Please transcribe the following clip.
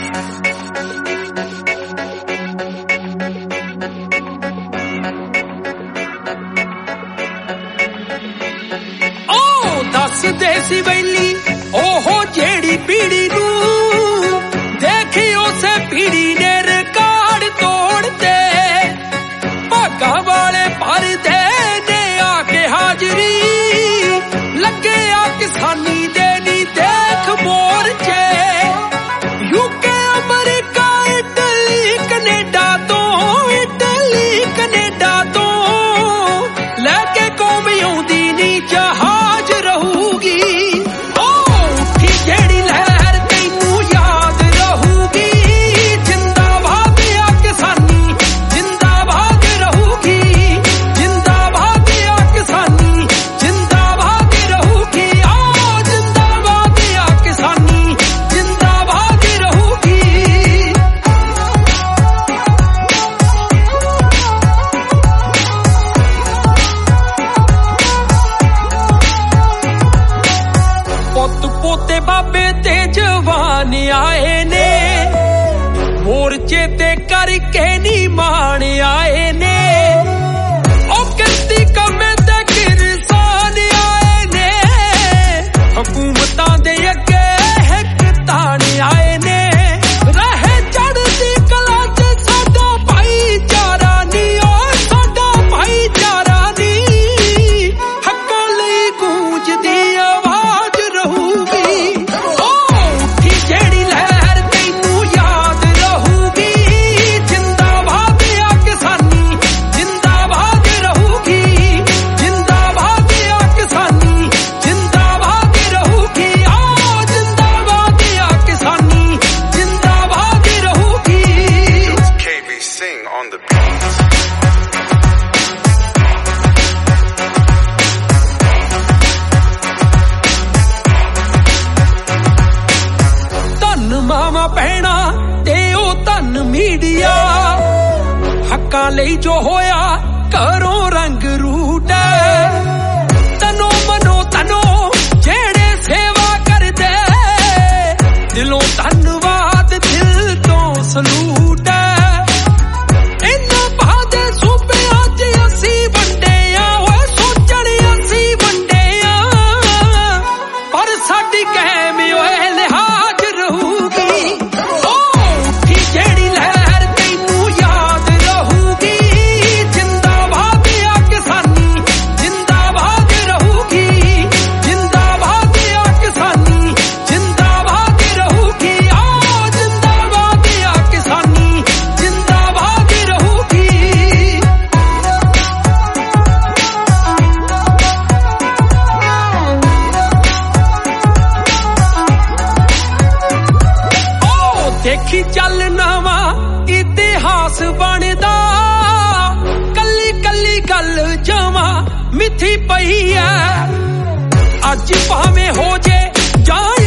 दसदे सी वैली ओहो जेड़ी पीड़ी नू देखी उसे पीड़ी ने रिकॉर्ड तोड़ते भागा वाले भर दे ने आके हाजरी लगे आ किसानी देनी देख मोर्चे यूके अमेरिका इटली कनेडा तो लेके कौम आउंदी नी जहाज रहूगी ओ उठी जेड़ी लहर तैनू याद रहूगी जिंदाबाद आ किसानी जिंदाबाद रहूगी जिंदाबाद आ किसानी जिंदाबाद रहूगी आ जिंदाबाद आ किसानी जिंदाबाद रहूगी पुत पोते बाबे ते जवान आए ने मोर्चे ते करके नी मान आए ने ओ किस्ती कमे ते किरसान आए ने हुकूमतां दे अगे हिक तान आए ने रहे चढ़दी कला च साडा भाईचारा नी ओ साडा भाईचारा नी हक्कां लई गूंजदी आवाज रहूगी ओ उठी जेड़ी लहर तैनू याद रहूगी जिंदाबाद आ किसानी जिंदाबाद रहूगी जिंदाबाद आ किसानी जिंदाबाद रहूगी आ जिंदाबाद आ किसानी जिंदाबाद रहूगी KB Singh on the beat. ਧੰਨ ਮਾਵਾਂ ਭੈਣਾਂ ਤੇ ਉਹ ਧੰਨ ਮੀਡੀਆ ਹੱਕਾਂ ਲਈ ਜੋ ਹੋਇਆ ਘਰੋਂ ਰੰਗ ਰੂਟਾ ਤਨੋ ਮਨੋ ਤਨੋ ਜਿਹੜੇ ਸੇਵਾ ਕਰਦੇ ਦਿਲੋਂ ਧੰਨਵਾਦ ਦਿਲ ਤੋਂ ਸਲੂਟ ਇਹਨਾਂ ਬਾਦੇ ਸੂਬਿਆਂ 'ਚ ਅਸੀਂ ਵੰਡੇ ਆ ਓਏ ਸੋਚਣ ਅਸੀਂ ਵੰਡੇ ਆ ਪਰ ਸਾਡੀ ਕਹਿਮ ਓਏ ਲਿਹਾਜ਼ ਰਹੂਗੀ ਓ ਉਠੀ ਜਿਹੜੀ ਲਹਿਰ ਤੈਨੂੰ ਯਾਦ ਰਹੂਗੀ ਜਿੰਦਾਬਾਦ ਆ ਕਿਸਾਨੀ ਜਿੰਦਾਬਾਦ ਰਹੂਗੀ ਜਿੰਦਾਬਾਦ ਆ ਕਿਸਾਨੀ ਜਿੰਦਾਬਾਦ ਰਹੂਗੀ ਆ ਜਿੰਦਾਬਾਦ ਆ ਕਿਸਾਨੀ ਜਿੰਦਾਬਾਦ ਰਹੂਗੀ ਓ ਦੇਖੀ ਚੱਲ ਨਵਾਂ ਇਤਿਹਾਸ ਬਣਦਾ ਕੱਲੀ ਕੱਲੀ ਗੱਲ ਜਮਾਂ ਮਿੱਥੀ ਪਈ ਐ ਅੱਜ ਭਾਵੇਂ ਹੋ ਜੇ ਜਾਂ